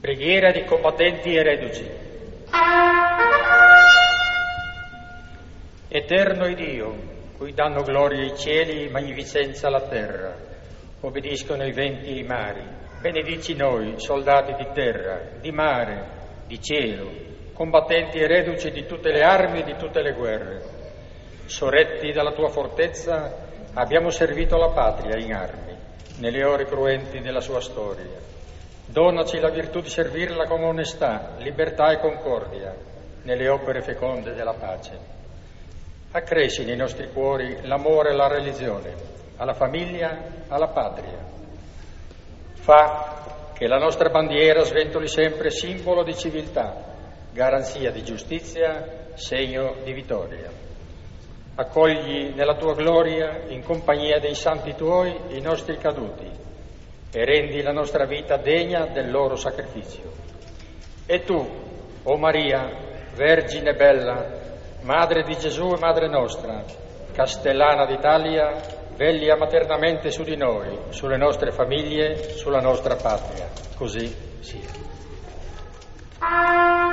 Preghiera di combattenti e reduci. Eterno Dio, cui danno gloria i cieli, magnificenza la terra, obbediscono i venti e i mari, benedici noi, soldati di terra, di mare, di cielo, combattenti e reduci di tutte le armi e di tutte le guerre. Sorretti dalla tua fortezza, abbiamo servito la patria in armi, nelle ore cruenti della sua storia. Donaci la virtù di servirla con onestà, libertà e concordia, nelle opere feconde della pace. Accresci nei nostri cuori l'amore alla religione, alla famiglia, alla patria. Fa che la nostra bandiera sventoli sempre simbolo di civiltà, garanzia di giustizia, segno di vittoria. Accogli nella tua gloria, in compagnia dei santi tuoi, i nostri caduti e rendi la nostra vita degna del loro sacrificio. E tu, o Maria, Vergine bella, Madre di Gesù e Madre nostra, Castellana d'Italia, veglia maternamente su di noi, sulle nostre famiglie, sulla nostra patria. Così sia.